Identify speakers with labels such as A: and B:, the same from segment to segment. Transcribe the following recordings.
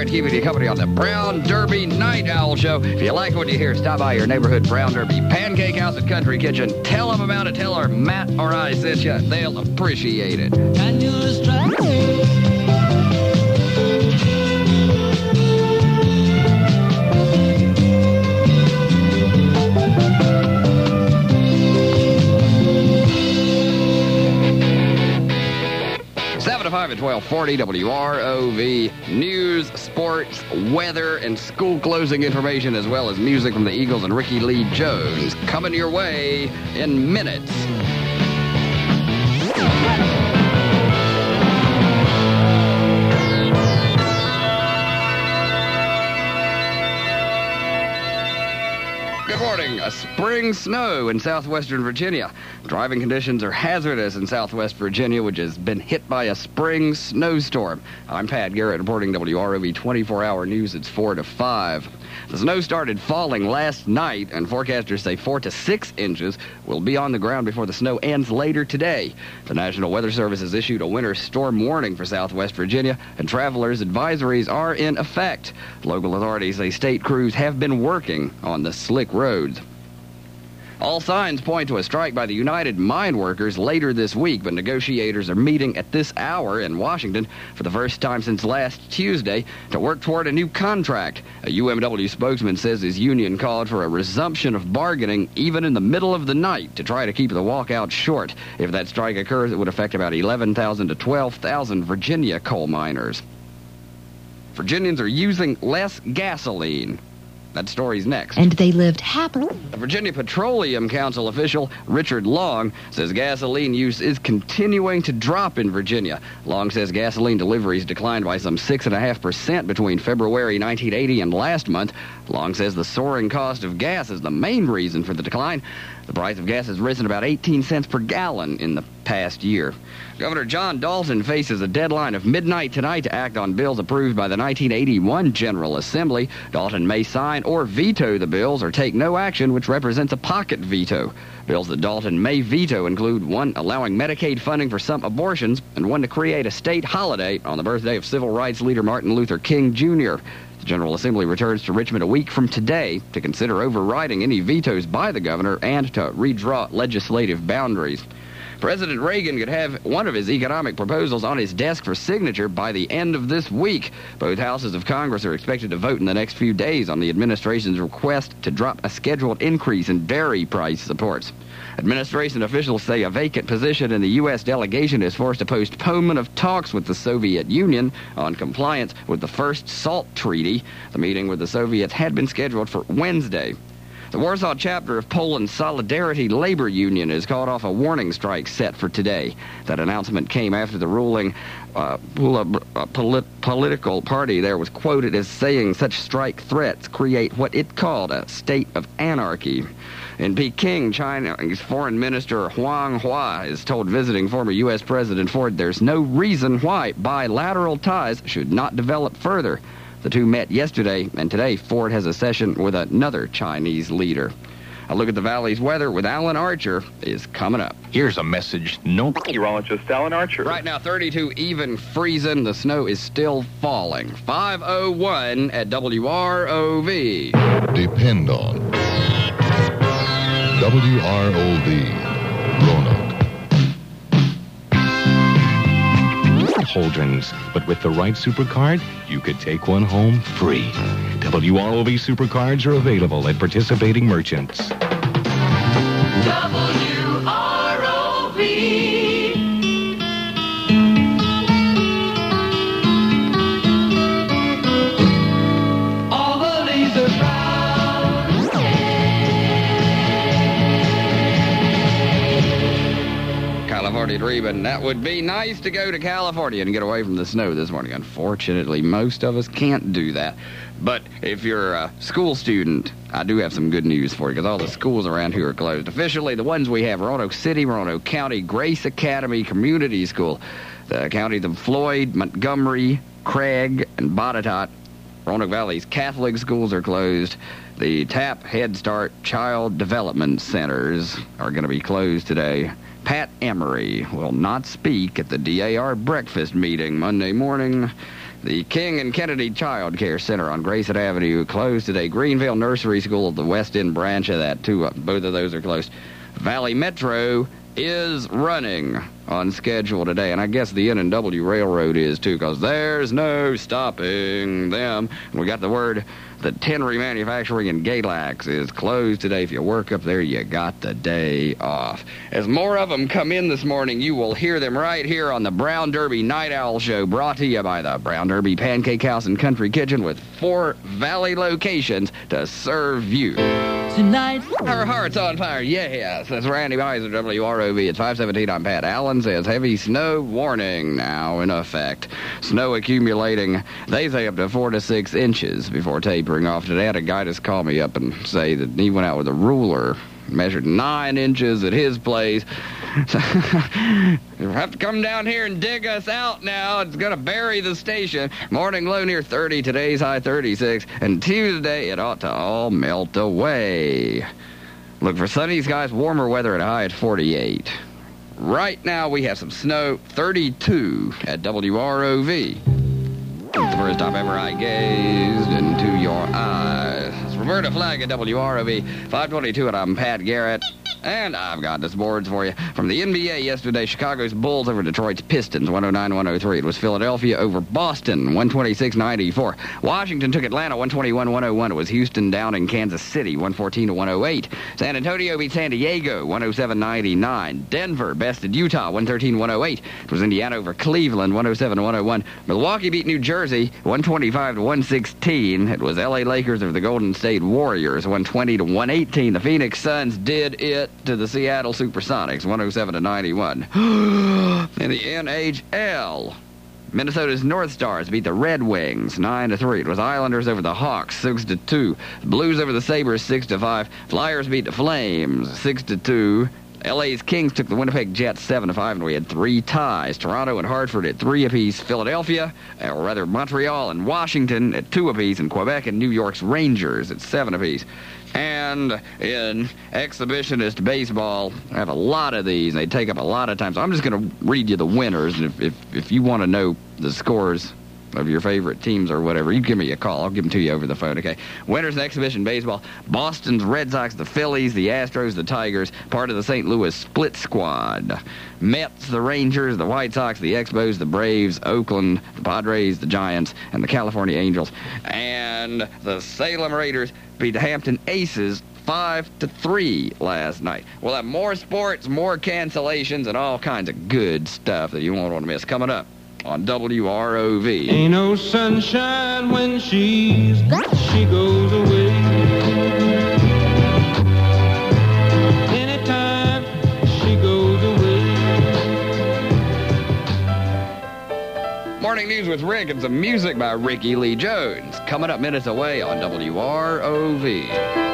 A: Garrett keeping you company on the Brown Derby Night Owl Show. If you like what you hear, stop by your neighborhood Brown Derby Pancake House and Country Kitchen. Tell them about it. Tell her Matt or I sent you. They'll appreciate it.
B: And you'll distract me.
A: 5 at 1240 WROV. News, sports, weather, and school closing information, as well as music from the Eagles and Ricky Lee Jones. Coming your way in minutes. Good morning. A spring snow in southwestern Virginia. Driving conditions are hazardous in southwest Virginia, which has been hit by a spring snowstorm. I'm Pat Garrett reporting WROV 24-hour news. It's 4 to 5. The snow started falling last night, and forecasters say 4 to 6 inches will be on the ground before the snow ends later today. The National Weather Service has issued a winter storm warning for southwest Virginia, and travelers' advisories are in effect. Local authorities say state crews have been working on the slick roads. All signs point to a strike by the United Mine Workers later this week, but negotiators are meeting at this hour in Washington for the first time since last Tuesday to work toward a new contract. A UMW spokesman says his union called for a resumption of bargaining even in the middle of the night to try to keep the walkout short. If that strike occurs, it would affect about 11,000 to 12,000 Virginia coal miners. Virginians are using less gasoline. That story's next.
C: And they lived happily.
A: A Virginia Petroleum Council official, Richard Long, says gasoline use is continuing to drop in Virginia. Long says gasoline deliveries declined by some 6.5% between February 1980 and last month. Long says the soaring cost of gas is the main reason for the decline. The price of gas has risen about 18 cents per gallon in the past year. Governor John Dalton faces a deadline of midnight tonight to act on bills approved by the 1981 General Assembly. Dalton may sign or veto the bills or take no action, which represents a pocket veto. Bills that Dalton may veto include one allowing Medicaid funding for some abortions and one to create a state holiday on the birthday of civil rights leader Martin Luther King, Jr. The General Assembly returns to Richmond a week from today to consider overriding any vetoes by the governor and to redraw legislative boundaries. President Reagan could have one of his economic proposals on his desk for signature by the end of this week. Both houses of Congress are expected to vote in the next few days on the administration's request to drop a scheduled increase in dairy price supports. Administration officials say a vacant position in the U.S. delegation has forced a postponement of talks with the Soviet Union on compliance with the First SALT Treaty. The meeting with the Soviets had been scheduled for Wednesday. The Warsaw chapter of Poland's Solidarity Labor Union has called off a warning strike set for today. That announcement came after the ruling political party there was quoted as saying such strike threats create what it called a state of anarchy. In Peking, China's Foreign Minister Huang Hua has told visiting former U.S. President Ford there's no reason why bilateral ties should not develop further. The two met yesterday, and today Ford has a session with another Chinese leader. A look at the Valley's weather with Alan Archer is coming up.
D: Here's a message. No meteorologist Alan Archer.
A: Right now, 32 even freezing. The snow is still falling. 5:01 at WROV.
E: Depend on WROV. Roanoke.
D: Holdrens, but with the right SuperCard, you could take one home free. WROV SuperCards are available at participating merchants.
B: WROV. All the leaves are brown.
A: California dreaming. That would be nice to go to California and get away from the snow this morning. Unfortunately, most of us can't do that. But if you're a school student, I do have some good news for you, because all the schools around here are closed. Officially, the ones we have: Roanoke City, Roanoke County, Grace Academy Community School, the counties of Floyd, Montgomery, Craig, and Botetourt. Roanoke Valley's Catholic schools are closed. The TAP Head Start Child Development Centers are going to be closed today. Pat Emery will not speak at the DAR breakfast meeting Monday morning. The King and Kennedy Child Care Center on Grayson Avenue closed today. Greenville Nursery School, the West End branch of that, too. Both of those are closed. Valley Metro is running on schedule today, and I guess the N&W Railroad is, too, because there's no stopping them. And we got the word that Tenry Manufacturing in Galax is closed today. If you work up there, you got the day off. As more of them come in this morning, you will hear them right here on the Brown Derby Night Owl Show, brought to you by the Brown Derby Pancake House and Country Kitchen, with 4 Valley locations to serve you.
B: Tonight,
A: Our heart's on fire, yes. That's Randy Miser, WROV. It's 5:17. I'm Pat Allen. Says heavy snow warning now in effect. Snow accumulating, they say, up to 4 to 6 inches before tapering off today. I had a guy just call me up and say that he went out with a ruler, measured 9 inches at his place. So, you'll have to come down here and dig us out now. It's going to bury the station. Morning low near 30. Today's high 36. And Tuesday, it ought to all melt away. Look for sunny skies, warmer weather at a high at 48. Right now, we have some snow, 32 at WROV. The first time ever I gazed into your eyes. It's Roberta Flag at WROV, 522, and I'm Pat Garrett. And I've got the boards for you. From the NBA yesterday, Chicago's Bulls over Detroit's Pistons, 109-103. It was Philadelphia over Boston, 126-94. Washington took Atlanta, 121-101. It was Houston down in Kansas City, 114-108. San Antonio beat San Diego, 107-99. Denver bested Utah, 113-108. It was Indiana over Cleveland, 107-101. Milwaukee beat New Jersey, 125-116. It was LA Lakers over the Golden State Warriors, 120-118. The Phoenix Suns did it to the Seattle Supersonics, 107-91. In the NHL, Minnesota's North Stars beat the Red Wings, 9-3. It was Islanders over the Hawks, 6-2. Blues over the Sabres, 6-5. Flyers beat the Flames, 6-2. LA's Kings took the Winnipeg Jets 7-5, and we had 3 ties. Toronto and Hartford at 3 apiece. Philadelphia, or rather Montreal and Washington at 2 apiece, and Quebec and New York's Rangers at 7 apiece. And in exhibitionist baseball, I have a lot of these, and they take up a lot of time. So I'm just going to read you the winners, and if you want to know the scores of your favorite teams or whatever, you give me a call. I'll give them to you over the phone, okay? Winners in exhibition baseball: Boston's Red Sox, the Phillies, the Astros, the Tigers, part of the St. Louis Split Squad. Mets, the Rangers, the White Sox, the Expos, the Braves, Oakland, the Padres, the Giants, and the California Angels. And the Salem Raiders beat the Hampton Aces 5-3 last night. We'll have more sports, more cancellations, and all kinds of good stuff that you won't want to miss coming up on WROV.
C: Ain't no sunshine when she goes away. Anytime she goes away.
A: Morning news with Rick and some music by Ricky Lee Jones. Coming up minutes away on WROV.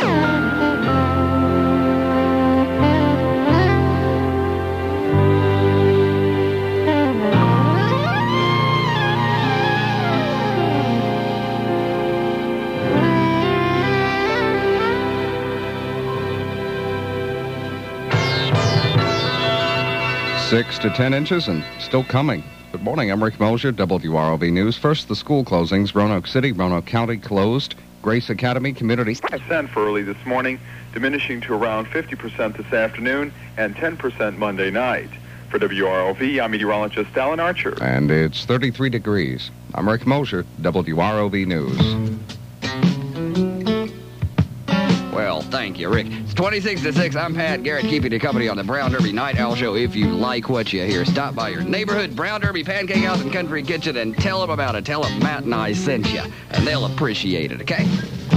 F: 6 to 10 inches and still coming. Good morning, I'm Rick Mosier, WROV News. First, the school closings. Roanoke City, Roanoke County closed. Grace Academy Community.
G: % for early this morning, diminishing to around 50% this afternoon and 10% Monday night. For WROV, I'm meteorologist Alan Archer.
F: And it's 33 degrees. I'm Rick Mosier, WROV News.
A: Well, thank you, Rick. It's 26 to 6. I'm Pat Garrett, keeping you company on the Brown Derby Night Owl Show. If you like what you hear, stop by your neighborhood Brown Derby Pancake House and Country Kitchen and tell them about it. Tell them Matt and I sent you, and they'll appreciate it, okay?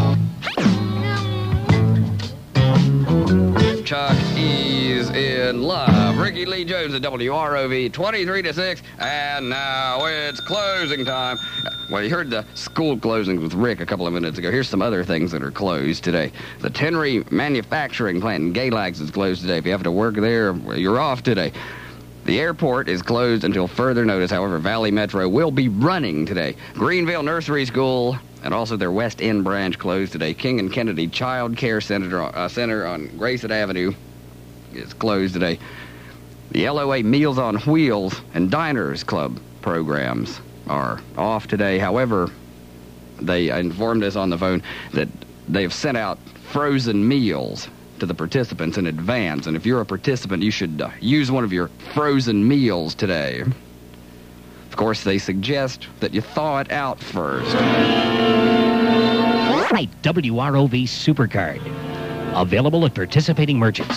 A: Chuck is in love. Ricky Lee Jones at WROV, 23 to 6, and now it's closing time. Well, you heard the school closings with Rick a couple of minutes ago. Here's some other things that are closed today. The Tenry Manufacturing Plant in Galax is closed today. If you have to work there, you're off today. The airport is closed until further notice. However, Valley Metro will be running today. Greenville Nursery School and also their West End branch closed today. King and Kennedy Child Care Center on Grayson Avenue is closed today. The LOA Meals on Wheels and Diners Club programs are off today. However, they informed us on the phone that they've sent out frozen meals to the participants in advance. And if you're a participant, you should use one of your frozen meals today. Of course, they suggest that you thaw it out first.
H: Right, WROV Supercard. Available at participating merchants.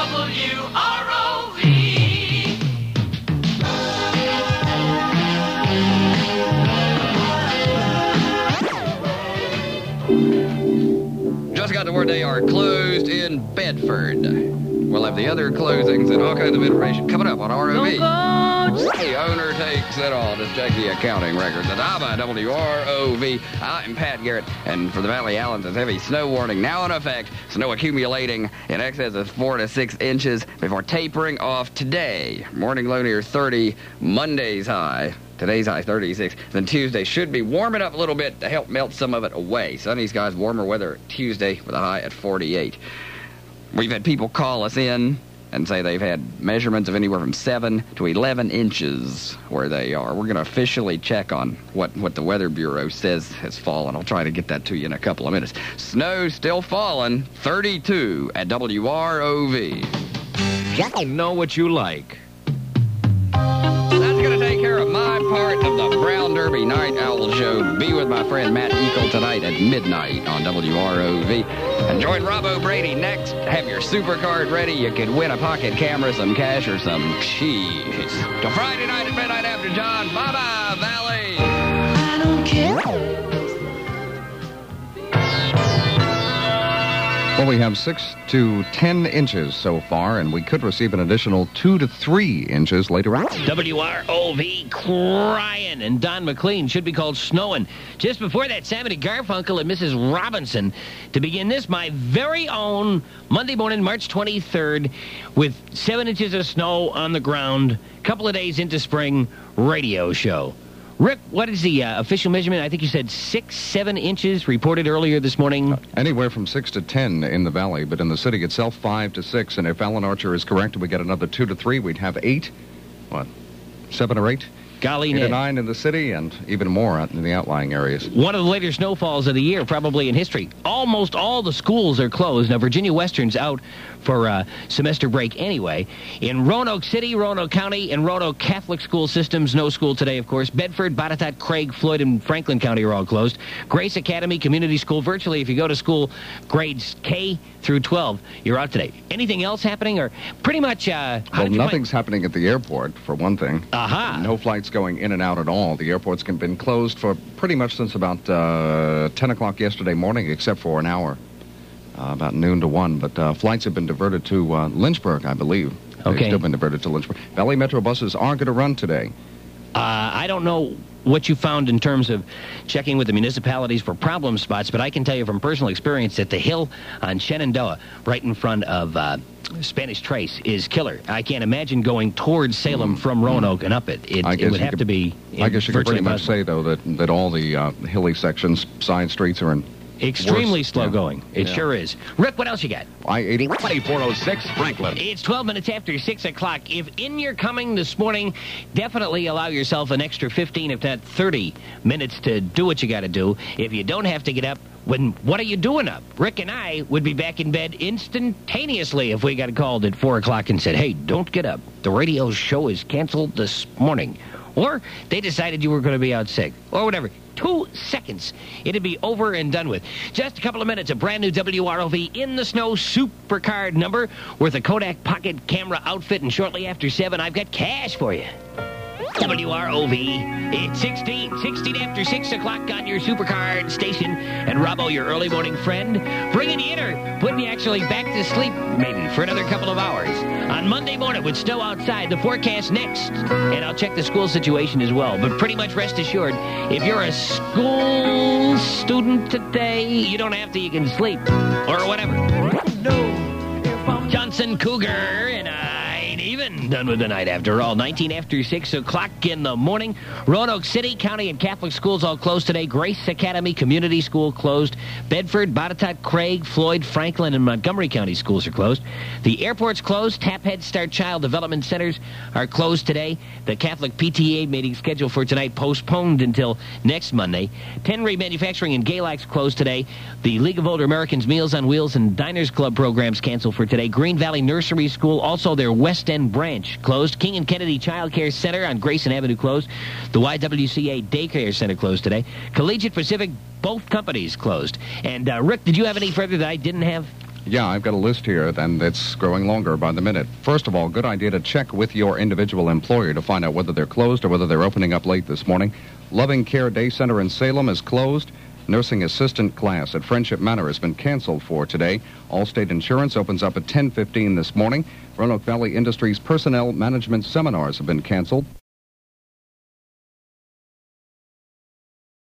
A: Just got the word they are closed in Bedford. We'll have the other closings and all kinds of information coming up on ROV. The owner takes it all. Just check the accounting records at ABBA WROV. I'm Pat Garrett, and for the Valley Islands, a heavy snow warning now in effect. Snow accumulating in excess of 4 to 6 inches before tapering off today. Morning low near 30, Monday's high. Today's high 36. Then Tuesday should be warming up a little bit to help melt some of it away. Sunny skies, warmer weather Tuesday with a high at 48. We've had people call us in and say they've had measurements of anywhere from 7 to 11 inches where they are. We're going to officially check on what the Weather Bureau says has fallen. I'll try to get that to you in a couple of minutes. Snow still falling, 32 at WROV.
D: I know what you like.
A: That's going to take care of my part of the Brown Derby Night Owl Show. Be with my friend Matt Eagle tonight at midnight on WROV. And join Rob O'Brady next. Have your supercard ready. You could win a pocket camera, some cash, or some cheese. Till Friday night at midnight after John. Bye-bye, Valley.
B: I don't care.
F: Well, we have 6 to 10 inches so far, and we could receive an additional 2 to 3 inches later on.
H: WROV crying, and Don McLean should be called snowing. Just before that, Sam and Garfunkel and Mrs. Robinson to begin this, my very own Monday morning, March 23rd, with 7 inches of snow on the ground, couple of days into spring radio show. Rick, what is the official measurement? I think you said 6, 7 inches reported earlier this morning.
F: Anywhere from 6 to 10 in the valley, but in the city itself, 5 to 6. And if Alan Archer is correct, we get another 2 to 3, we'd have 8. 7 or 8?
H: Golly,
F: 8 to
H: Ned.
F: 9 in the city, and even more out in the outlying areas.
H: One of the later snowfalls of the year, probably in history. Almost all the schools are closed. Now, Virginia Western's out for semester break anyway. In Roanoke City, Roanoke County, and Roanoke Catholic school systems, no school today, of course. Bedford, Botetourt, Craig, Floyd, and Franklin County are all closed. Grace Academy Community School, virtually, if you go to school, grades K through 12, you're out today. Anything else happening, or pretty much...
F: Well, nothing's happening at the airport, for one thing.
H: Aha.
F: No flights going in and out at all. The airport's been closed for pretty much since about 10 o'clock yesterday morning, except for an hour, about noon to 1. But flights have been diverted to Lynchburg, I believe.
H: Okay.
F: They've still been diverted to Lynchburg. Valley Metro buses are going to run today.
H: I don't know what you found in terms of checking with the municipalities for problem spots, but I can tell you from personal experience that the hill on Shenandoah, right in front of Spanish Trace, is killer. I can't imagine going towards Salem from Roanoke and up it. It would have to be.
F: I guess you could pretty much
H: impossible.
F: say, though, that all the hilly sections, side streets are in
H: Extremely
F: worse.
H: slow
F: Yeah.
H: going. It
F: Yeah.
H: sure is. Rick, what else you got?
F: I-80.
D: 2406 Franklin.
H: It's 12 minutes after 6 o'clock. If in your coming this morning, definitely allow yourself an extra 15, if not 30 minutes to do what you got to do. If you don't have to get up, what are you doing up? Rick and I would be back in bed instantaneously if we got called at 4 o'clock and said, hey, don't get up. The radio show is canceled this morning. Or they decided you were going to be out sick. Or whatever. 2 seconds. It'd be over and done with. Just a couple of minutes. A brand new WROV in the snow supercard number worth a Kodak pocket camera outfit. And shortly after 7, I've got cash for you. WROV. It's 16 after 6 o'clock on your supercard station. And Robbo, your early morning friend, bringing you in or putting you actually back to sleep maybe for another couple of hours. On Monday morning with snow outside, the forecast next. And I'll check the school situation as well. But pretty much rest assured, if you're a school student today, you don't have to, you can sleep. Or whatever. Johnson Cougar, and I ain't even done with the night after all. 19 after 6 o'clock in the morning. Roanoke City, County and Catholic schools all closed today. Grace Academy Community School closed. Bedford, Botetourt, Craig, Floyd, Franklin, and Montgomery County schools are closed. The airport's closed. TAP Head Start Child Development Centers are closed today. The Catholic PTA meeting scheduled for tonight postponed until next Monday. Tenry Manufacturing and Galax closed today. The League of Older Americans Meals on Wheels and Diners Club programs canceled for today. Green Valley Nursery School, also their West End branch, closed. King and Kennedy Child Care Center on Grayson Avenue closed. The YWCA Daycare Center closed today. Collegiate Pacific, both companies closed. And Rick, did you have any further that I didn't have?
F: Yeah, I've got a list here, and it's growing longer by the minute. First of all, good idea to check with your individual employer to find out whether they're closed or whether they're opening up late this morning. Loving Care Day Center in Salem is closed. Nursing assistant class at Friendship Manor has been canceled for today. Allstate Insurance opens up at 10:15 this morning. Roanoke Valley Industries personnel management seminars have been canceled.